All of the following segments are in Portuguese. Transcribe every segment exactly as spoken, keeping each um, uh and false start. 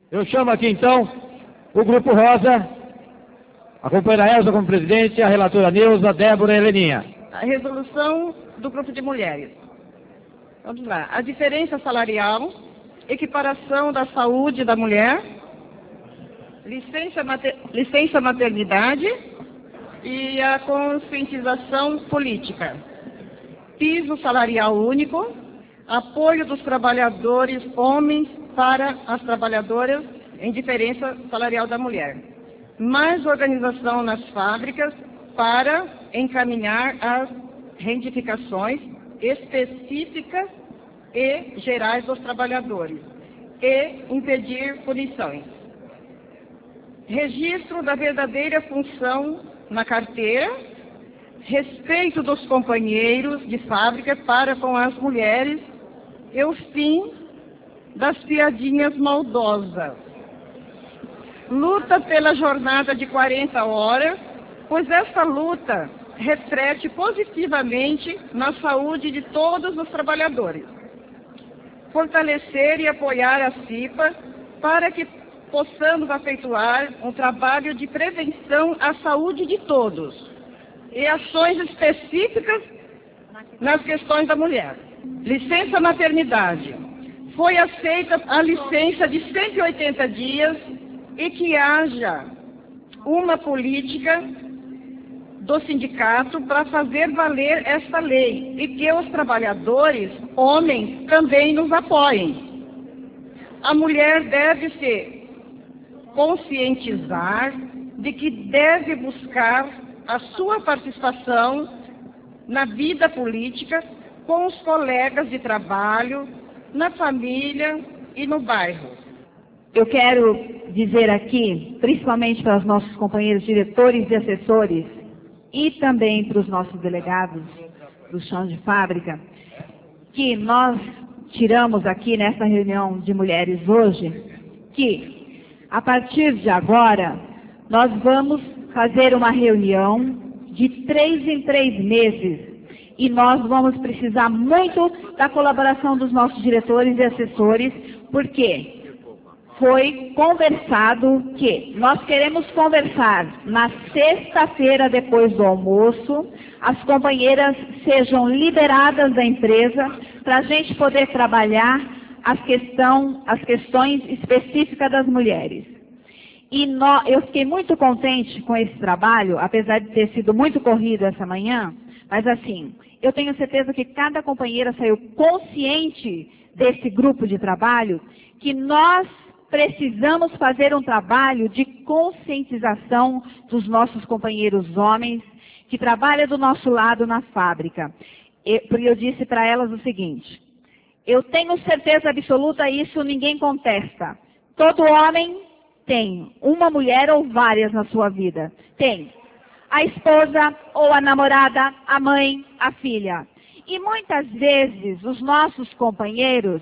Eu chamo aqui então o Grupo Rosa, a companheira Elza como presidente, a relatora Neuza, Débora e Heleninha. A resolução do Grupo de Mulheres. Vamos lá. A diferença salarial, equiparação da saúde da mulher, licença, mater... licença maternidade e a conscientização política. Piso salarial único, apoio dos trabalhadores homens para as trabalhadoras em diferença salarial da mulher. Mais organização nas fábricas para encaminhar as reivindicações específicas e gerais dos trabalhadores e impedir punições. Registro da verdadeira função na carteira, respeito dos companheiros de fábrica para com as mulheres e o fim das piadinhas maldosas. Luta pela jornada de quarenta horas, pois essa luta reflete positivamente na saúde de todos os trabalhadores. Fortalecer e apoiar a CIPA para que possamos efetuar um trabalho de prevenção à saúde de todos e ações específicas nas questões da mulher. Licença maternidade. Foi aceita a licença de cento e oitenta dias e que haja uma política do sindicato para fazer valer esta lei e que os trabalhadores, homens, também nos apoiem. A mulher deve se conscientizar de que deve buscar a sua participação na vida política com os colegas de trabalho, na família e no bairro. Eu quero dizer aqui, principalmente para os nossos companheiros diretores e assessores, e também para os nossos delegados do chão de fábrica, que nós tiramos aqui nessa reunião de mulheres hoje, que a partir de agora nós vamos fazer uma reunião de três em três meses e nós vamos precisar muito da colaboração dos nossos diretores e assessores, porque foi conversado que nós queremos conversar na sexta-feira depois do almoço, as companheiras sejam liberadas da empresa para a gente poder trabalhar as, questão, as questões específicas das mulheres. E nó, eu fiquei muito contente com esse trabalho, apesar de ter sido muito corrido essa manhã, mas assim, eu tenho certeza que cada companheira saiu consciente desse grupo de trabalho, que nós precisamos fazer um trabalho de conscientização dos nossos companheiros homens que trabalham do nosso lado na fábrica. Eu, eu disse para elas o seguinte, eu tenho certeza absoluta, isso ninguém contesta. Todo homem tem uma mulher ou várias na sua vida. Tem a esposa ou a namorada, a mãe, a filha. E muitas vezes os nossos companheiros,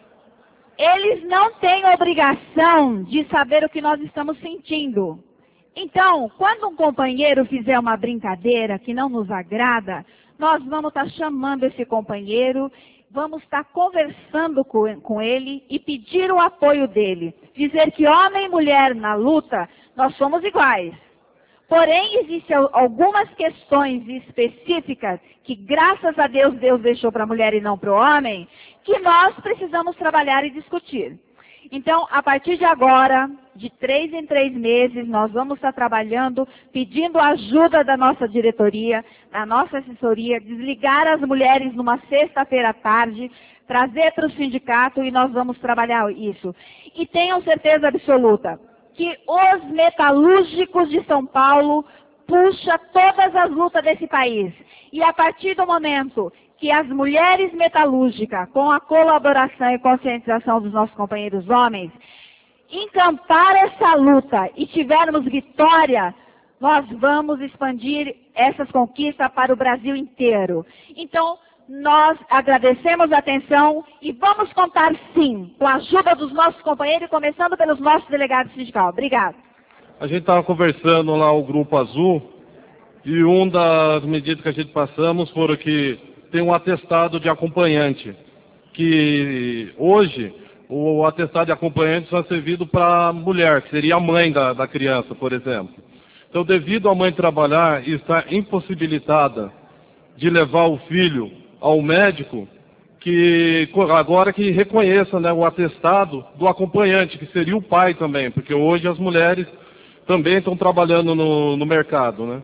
eles não têm obrigação de saber o que nós estamos sentindo. Então, quando um companheiro fizer uma brincadeira que não nos agrada, nós vamos estar chamando esse companheiro, vamos estar conversando com, com ele e pedir o apoio dele. Dizer que homem e mulher na luta, nós somos iguais. Porém, existem algumas questões específicas que, graças a Deus, Deus deixou para a mulher e não para o homem, que nós precisamos trabalhar e discutir. Então, a partir de agora, de três em três meses, nós vamos estar trabalhando, pedindo ajuda da nossa diretoria, da nossa assessoria, desligar as mulheres numa sexta-feira à tarde, trazer para o sindicato e nós vamos trabalhar isso. E tenham certeza absoluta que os metalúrgicos de São Paulo puxam todas as lutas desse país. E a partir do momento que as mulheres metalúrgicas, com a colaboração e conscientização dos nossos companheiros homens, encampar essa luta e tivermos vitória, nós vamos expandir essas conquistas para o Brasil inteiro. Então, nós agradecemos a atenção e vamos contar, sim, com a ajuda dos nossos companheiros, começando pelos nossos delegados sindicais. Obrigado. A gente estava conversando lá, o Grupo Azul, e uma das medidas que a gente passamos foram que tem um atestado de acompanhante, que hoje o atestado de acompanhante só é servido para a mulher, que seria a mãe da, da criança, por exemplo. Então, devido à mãe trabalhar e estar impossibilitada de levar o filho ao médico, que agora que reconheça, né, o atestado do acompanhante, que seria o pai também, porque hoje as mulheres também estão trabalhando no, no mercado, né?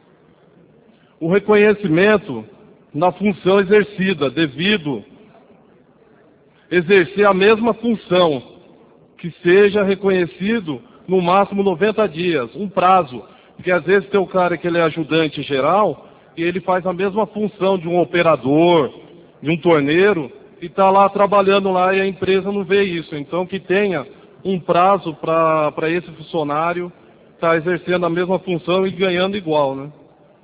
O reconhecimento na função exercida, devido exercer a mesma função, que seja reconhecido no máximo noventa dias, um prazo, porque às vezes tem o cara que ele é ajudante geral e ele faz a mesma função de um operador, de um torneiro, e está lá trabalhando lá e a empresa não vê isso. Então que tenha um prazo para esse funcionário estar exercendo a mesma função e ganhando igual, né?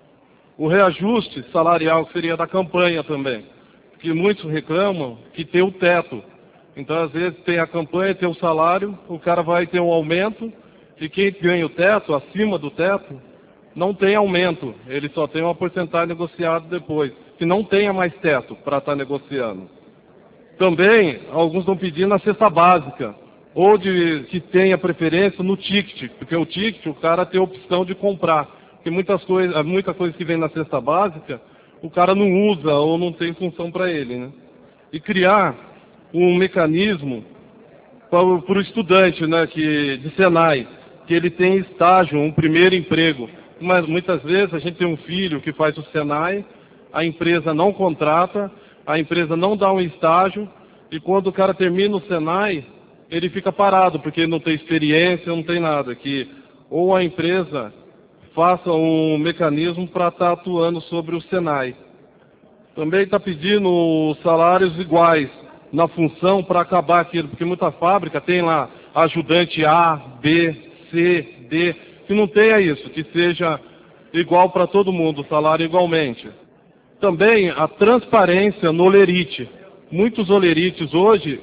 O reajuste salarial, que seria da campanha também, que muitos reclamam que tem o teto. Então, às vezes, tem a campanha, tem o salário, o cara vai ter um aumento, e quem ganha o teto, acima do teto, não tem aumento, ele só tem uma porcentagem negociada depois, que não tenha mais teto para estar negociando. Também, alguns estão pedindo a cesta básica, ou de que tenha preferência no ticket, porque o ticket, o cara tem a opção de comprar. Porque muitas coisas, muita coisa que vem na cesta básica, o cara não usa ou não tem função para ele, né? E criar um mecanismo para o estudante, né, que, de Senai, que ele tem estágio, um primeiro emprego. Mas muitas vezes a gente tem um filho que faz o Senai, a empresa não contrata, a empresa não dá um estágio, e quando o cara termina o Senai, ele fica parado, porque ele não tem experiência, não tem nada. Que ou a empresa faça um mecanismo para estar atuando sobre o Senai. Também está pedindo salários iguais na função para acabar aquilo, porque muita fábrica tem lá ajudante A, B, C, D, que não tenha isso, que seja igual para todo mundo, o salário igualmente. Também a transparência no olerite. Muitos olerites hoje,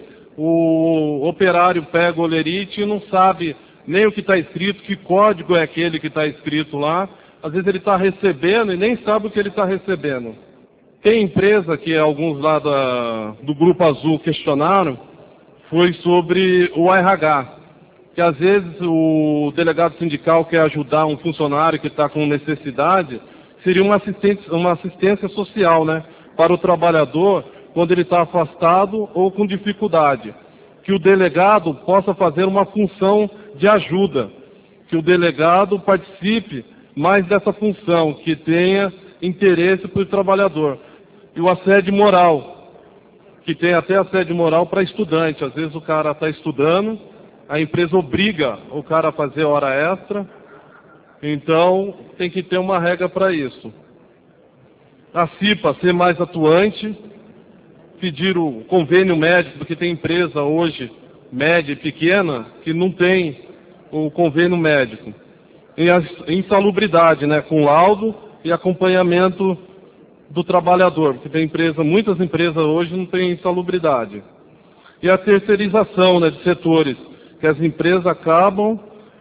o operário pega o olerite e não sabe nem o que está escrito, que código é aquele que está escrito lá. Às vezes ele está recebendo e nem sabe o que ele está recebendo. Tem empresa que alguns lá da, do Grupo Azul questionaram, foi sobre o R H. Que às vezes o delegado sindical quer ajudar um funcionário que está com necessidade, seria uma assistência, uma assistência social, né, para o trabalhador quando ele está afastado ou com dificuldade. Que o delegado possa fazer uma função de ajuda, que o delegado participe mais dessa função, que tenha interesse para o trabalhador. E o assédio moral, que tem até assédio moral para estudante. Às vezes o cara está estudando, a empresa obriga o cara a fazer hora extra, então tem que ter uma regra para isso. A CIPA ser mais atuante, pedir o convênio médico, porque tem empresa hoje, média e pequena, que não tem o convênio médico. E a insalubridade, né, com laudo e acompanhamento do trabalhador, porque tem empresa, muitas empresas hoje não têm insalubridade. E a terceirização, né, de setores, que as empresas acabam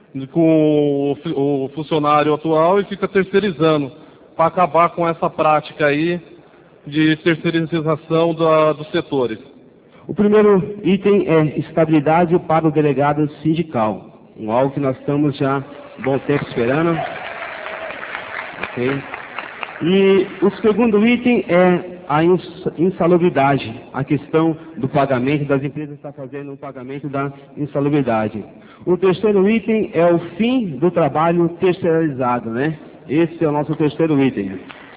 com o funcionário atual e fica terceirizando, para acabar com essa prática aí de terceirização da, dos setores. O primeiro item é estabilidade para o delegado sindical, algo que nós estamos já há bom tempo esperando. Okay. E o segundo item é a insalubridade, a questão do pagamento, das empresas estar fazendo o pagamento da insalubridade. O terceiro item é o fim do trabalho terceirizado, né? Esse é o nosso terceiro item.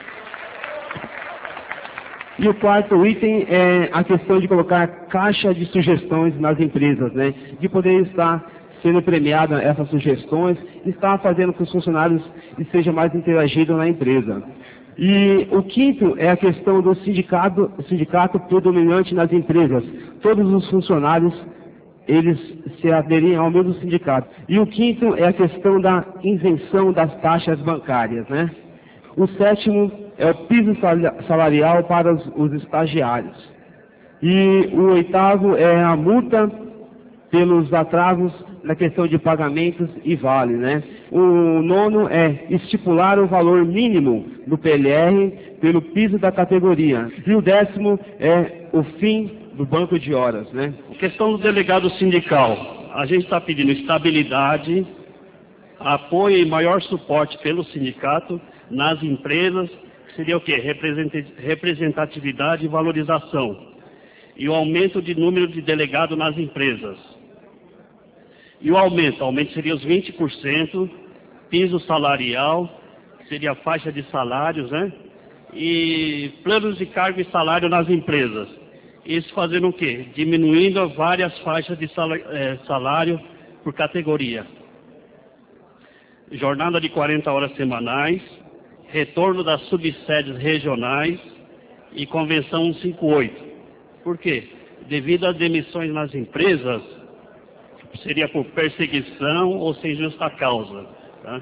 E o quarto item é a questão de colocar caixa de sugestões nas empresas, né? De poder estar sendo premiada essas sugestões, estar fazendo com que os funcionários estejam mais interagidos na empresa. E o quinto é a questão do sindicato, sindicato predominante nas empresas. Todos os funcionários, eles se aderem ao mesmo sindicato. E o quinto é a questão da isenção das taxas bancárias, né? O sétimo é o piso salarial para os, os estagiários. E o oitavo é a multa pelos atrasos na questão de pagamentos e vale, né? O nono é estipular o valor mínimo do P L R pelo piso da categoria. E o décimo é o fim do banco de horas, né? A questão do delegado sindical, a gente está pedindo estabilidade, apoio e maior suporte pelo sindicato nas empresas, que seria o quê? Representatividade e valorização. E o aumento de número de delegado nas empresas. E o aumento, o aumento seria os vinte por cento, piso salarial, que seria a faixa de salários, né? E planos de cargo e salário nas empresas. Isso fazendo o quê? Diminuindo várias faixas de salário por categoria. Jornada de quarenta horas semanais, retorno das subsedes regionais e convenção cento e cinquenta e oito. Por quê? Devido às demissões nas empresas, seria por perseguição ou sem justa causa. Tá?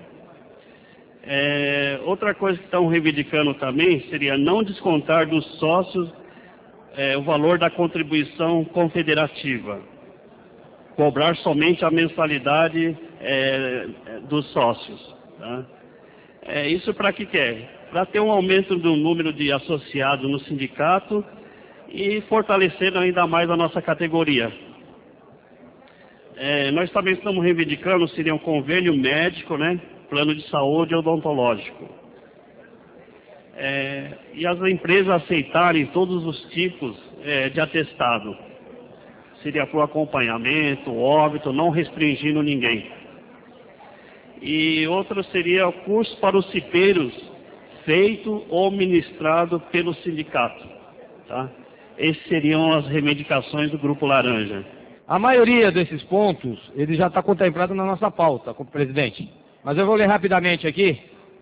É, outra coisa que estão reivindicando também seria não descontar dos sócios é, o valor da contribuição confederativa. Cobrar somente a mensalidade é, dos sócios. Tá? É, isso para que quer? Para ter um aumento do número de associados no sindicato e fortalecer ainda mais a nossa categoria. É, nós também estamos reivindicando, seria um convênio médico, né? Plano de saúde odontológico. É, e as empresas aceitarem todos os tipos é, de atestado. Seria para o acompanhamento, óbito, não restringindo ninguém. E outro seria o curso para os cipeiros, feito ou ministrado pelo sindicato. Tá? Essas seriam as reivindicações do Grupo Laranja. A maioria desses pontos, ele já está contemplado na nossa pauta, como presidente. Mas eu vou ler rapidamente aqui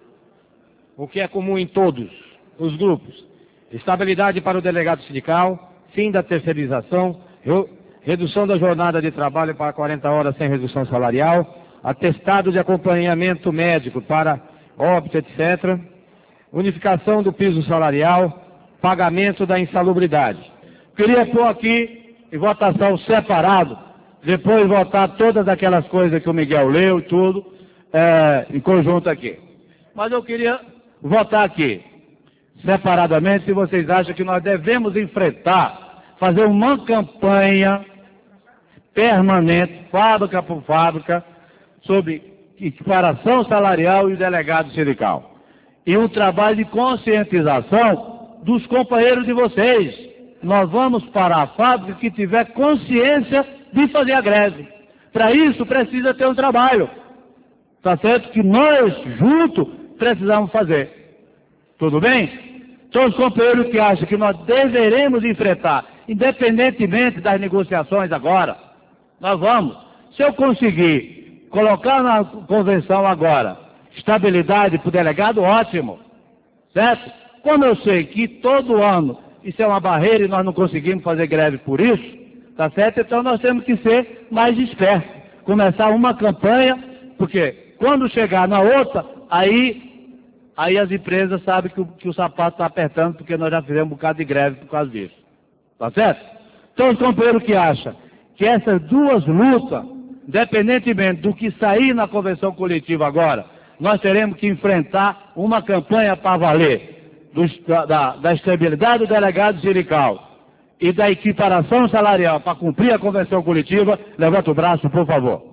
o que é comum em todos os grupos. Estabilidade para o delegado sindical, fim da terceirização, redução da jornada de trabalho para quarenta horas sem redução salarial, atestado de acompanhamento médico para óbito, etcétera, unificação do piso salarial, pagamento da insalubridade. Queria pôr aqui em votação separado, depois votar todas aquelas coisas que o Miguel leu e tudo, é, em conjunto aqui. Mas eu queria votar aqui, separadamente, se vocês acham que nós devemos enfrentar, fazer uma campanha permanente, fábrica por fábrica, sobre equiparação salarial e delegado sindical. E um trabalho de conscientização dos companheiros de vocês. Nós vamos para a fábrica que tiver consciência de fazer a greve. Para isso precisa ter um trabalho. Tá certo? Que nós, juntos, precisamos fazer. Tudo bem? Então os companheiros que acham que nós deveremos enfrentar, independentemente das negociações agora, nós vamos. Se eu conseguir colocar na convenção agora estabilidade para o delegado, ótimo. Certo? Como eu sei que todo ano isso é uma barreira e nós não conseguimos fazer greve por isso, tá certo? Então nós temos que ser mais espertos. Começar uma campanha, porque quando chegar na outra, aí, aí as empresas sabem que o, que o sapato está apertando, porque nós já fizemos um bocado de greve por causa disso. Tá certo? Então os companheiros que acham que essas duas lutas, independentemente do que sair na convenção coletiva agora, nós teremos que enfrentar uma campanha para valer do, da, da estabilidade do delegado sindical e da equiparação salarial para cumprir a convenção coletiva. Levanta o braço, por favor.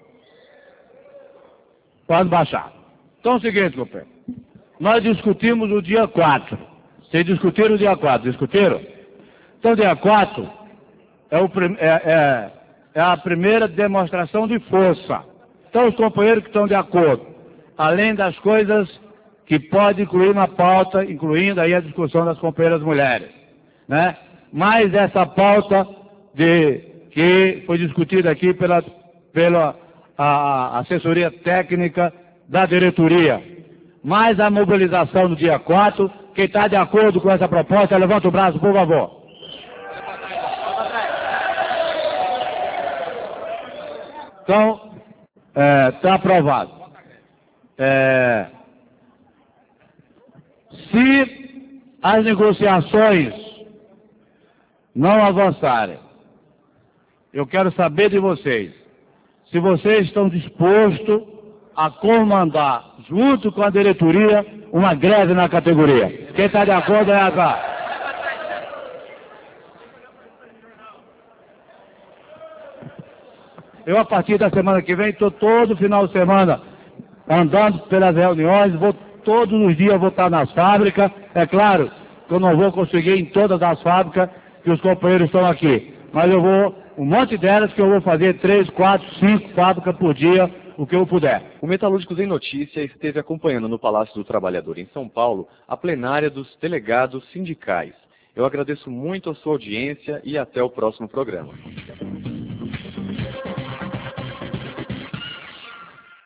Pode baixar. Então é o seguinte, companheiro. Nós discutimos o dia quatro. Vocês discutiram o dia quatro, discutiram? Então dia quatro é, o, é, é, é a primeira demonstração de força. Então os companheiros que estão de acordo, além das coisas que pode incluir na pauta, incluindo aí a discussão das companheiras mulheres, né? Mais essa pauta de, que foi discutida aqui pela, pela a assessoria técnica da diretoria, mais a mobilização no dia quatro. Quem está de acordo com essa proposta, levanta o braço, por favor. Então, está é, aprovado. É, se as negociações não avançarem, eu quero saber de vocês, se vocês estão dispostos a comandar, junto com a diretoria, uma greve na categoria. Quem está de acordo é a Eu, a partir da semana que vem, estou todo final de semana andando pelas reuniões, vou todos os dias vou estar nas fábricas. É claro que eu não vou conseguir em todas as fábricas que os companheiros estão aqui, mas eu vou, um monte delas que eu vou fazer três, quatro, cinco fábricas por dia, o que eu puder. O Metalúrgicos em Notícia esteve acompanhando no Palácio do Trabalhador em São Paulo a plenária dos delegados sindicais. Eu agradeço muito a sua audiência e até o próximo programa.